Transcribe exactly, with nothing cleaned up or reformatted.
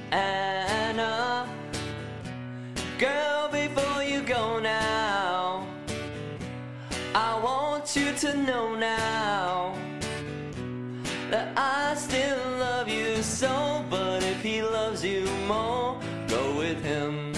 Anna, girl, before you go now, I want you to know now that I still love you so. But if he loves you more, go with him.